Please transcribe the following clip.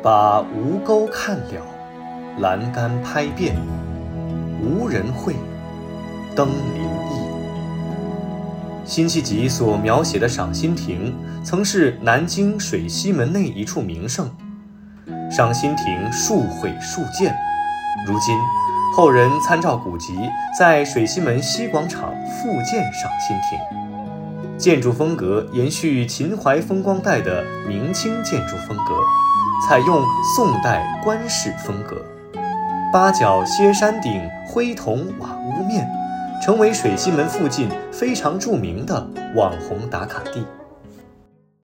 把吴钩看了，栏杆拍遍，无人会，登临意。辛弃疾所描写的赏心亭，曾是南京水西门内一处名胜。赏心亭数毁数建，如今后人参照古籍，在水西门西广场复建赏心亭，建筑风格延续秦淮风光带的明清建筑风格，采用宋代官式风格，八角歇山顶，灰铜瓦屋面，成为水西门附近非常著名的网红打卡地。